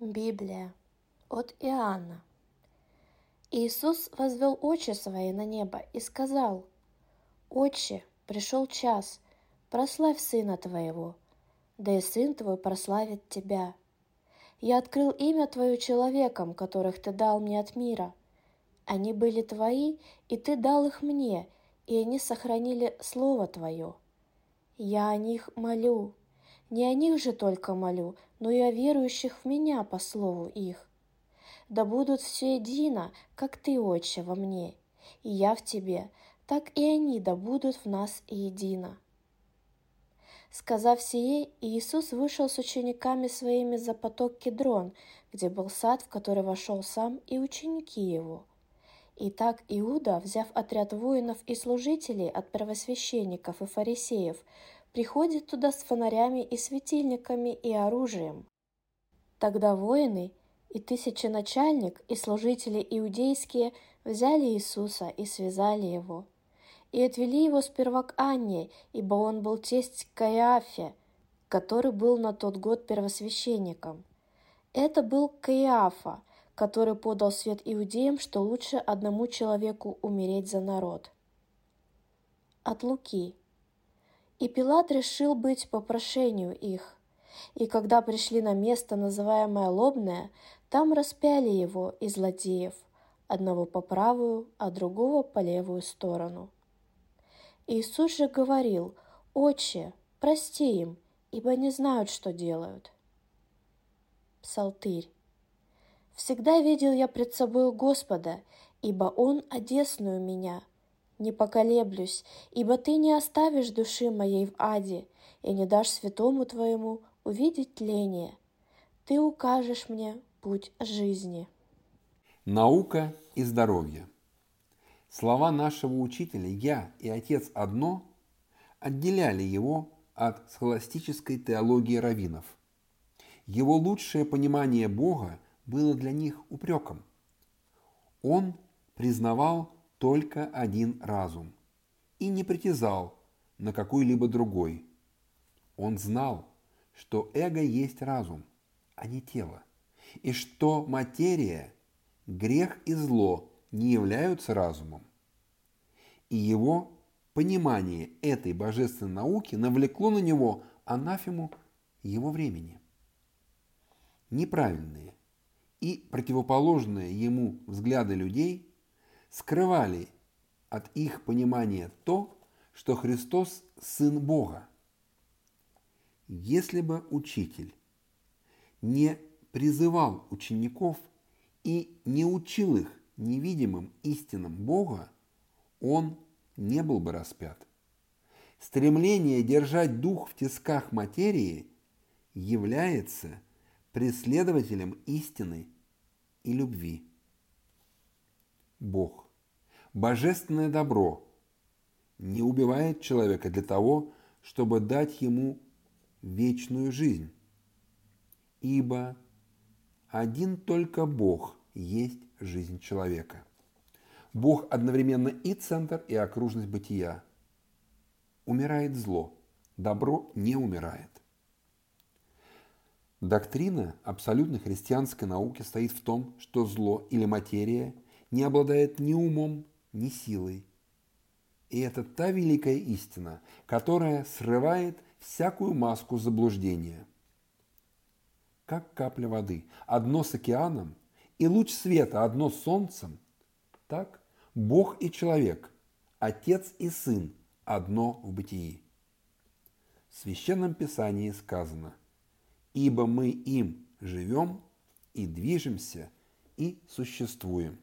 Библия от Иоанна. Иисус возвел очи свои на небо и сказал: «Отче, пришел час, прославь Сына Твоего, да и Сын Твой прославит Тебя. Я открыл имя Твое человекам, которых Ты дал мне от мира. Они были Твои, и Ты дал их мне, и они сохранили Слово Твое. Я о них молю. Не о них же только молю, но и о верующих в Меня по слову их. Да будут все едино, как Ты, Отче, во мне, и я в Тебе, так и они да будут в нас едино». Сказав сие, Иисус вышел с учениками Своими за поток Кедрон, где был сад, в который вошел сам и ученики Его. Итак, Иуда, взяв отряд воинов и служителей от первосвященников и фарисеев, приходит туда с фонарями и светильниками и оружием. Тогда воины и тысяченачальник и служители иудейские взяли Иисуса и связали его, и отвели его сперва к Анне, ибо он был тесть Каиафе, который был на тот год первосвященником. Это был Каиафа, который подал свет иудеям, что лучше одному человеку умереть за народ. От Луки. И Пилат решил быть по прошению их. И когда пришли на место, называемое Лобное, там распяли его и злодеев, одного по правую, а другого по левую сторону. Иисус же говорил: «Отче, прости им, ибо не знают, что делают». Псалтырь. «Всегда видел я пред собою Господа, ибо Он одесную меня. Не поколеблюсь, ибо Ты не оставишь души моей в аде, и не дашь святому Твоему увидеть тление. Ты укажешь мне путь жизни». Наука и здоровье. Слова нашего учителя «Я и Отец одно» отделяли его от схоластической теологии раввинов. Его лучшее понимание Бога было для них упреком. Он признавал только один разум и не притязал на какой-либо другой. Он знал, что эго есть разум, а не тело, и что материя, грех и зло не являются разумом. И его понимание этой божественной науки навлекло на него анафему его времени. Неправильные и противоположные ему взгляды людей скрывали от их понимания то, что Христос – Сын Бога. Если бы учитель не призывал учеников и не учил их невидимым истинам Бога, он не был бы распят. Стремление держать дух в тисках материи является преследователем истины и любви. Бог, божественное добро, не убивает человека для того, чтобы дать ему вечную жизнь, ибо один только Бог есть жизнь человека. Бог одновременно и центр, и окружность бытия. Умирает зло, добро не умирает. Доктрина абсолютной христианской науки стоит в том, что зло или материя не обладает ни умом, ни силой. И это та великая истина, которая срывает всякую маску заблуждения. Как капля воды одно с океаном, и луч света одно с солнцем, так Бог и человек, Отец и Сын одно в бытии. В Священном Писании сказано: «Ибо мы им живем и движемся и существуем».